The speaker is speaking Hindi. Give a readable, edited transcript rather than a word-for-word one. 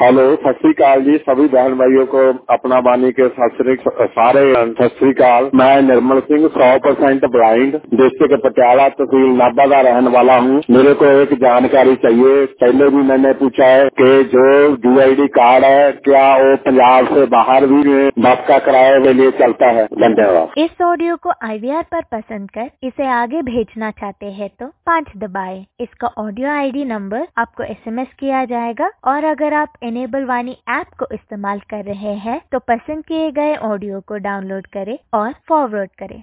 हेलो, सत श्री अकाल जी। सभी बहन भाइयों को अपना बानी के सारे सत श्री अकाल। मैं निर्मल सिंह 100% ब्लाइंड डिस्ट्रिक्ट पटियाला तहसील नाभा का रहने वाला हूँ। मेरे को एक जानकारी चाहिए। पहले भी मैंने पूछा है कि जो DID कार्ड है क्या वो पंजाब से बाहर भी बस का किराए के लिए चलता है? धन्यवाद। इस ऑडियो को IVR पर पसंद कर इसे आगे भेजना चाहते हैं तो 5 दबाएं। इसका ऑडियो ID नंबर आपको SMS किया जाएगा और अगर आप इनेबल वाणी ऐप को इस्तेमाल कर रहे हैं तो पसंद किए गए ऑडियो को डाउनलोड करें और फॉरवर्ड करें।